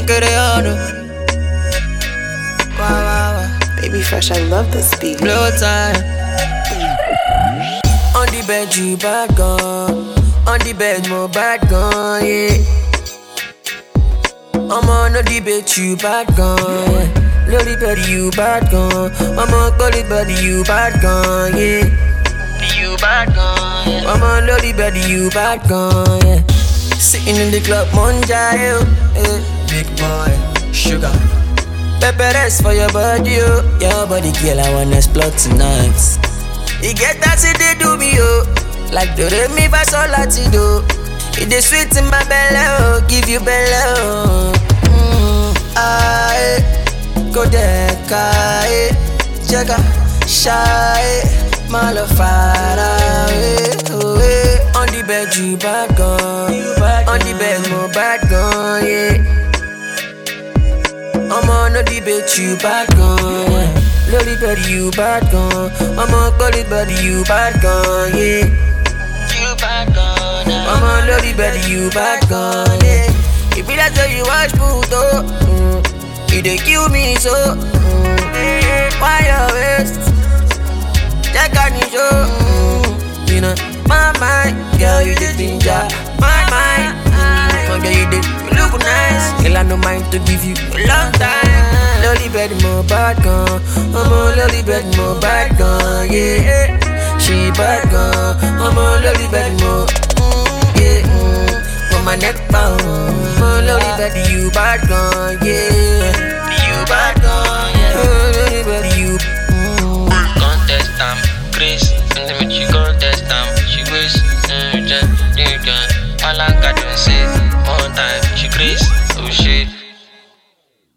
Creano. Baby Fresh, I love this beat. Blow time. On the bed, you bad gun. On the bed, more bad gun, yeah. I'm on the bed, you bad gun, yeah. Lady bed, you bad gun. I'm on the bed, you bad gun, yeah. You bad gun, yeah. I'm on the bed, you bad gun, yeah. Sitting in the club, Monja, yeah. Big boy, sugar. Pepper rest for your body, oh. Your body, girl, I wanna explore tonight. You get that shit they do me, oh. Like the me fa sol latido. It is sweet in my belly, oh. Give you belly, oh. Aye, go there, kai. Jaga, shy. Malo far away, away. On the bed, you bad gun. On the bed, more bad gun, yeah. I'm on the bed, you bad gun, yeah. Lily bed, you bad gun. I'm on the bed, you bad gun, yeah. You bad gun, yeah. I'm on the bed, you bad gun, yeah. If you like you watch Puto, you dey kill me so. Why you waste? Check on you show. You know, my mind, girl, you the ginger. My mind, girl, you did. You look nice, girl, I no mind to give you a long time. Lily bed, more bad gun. I'm on lily bed, more bad gun, yeah. She bad gun. I'm on lily bed, more, yeah. For my neck bound, I'm on lily bed, you bad gun, yeah.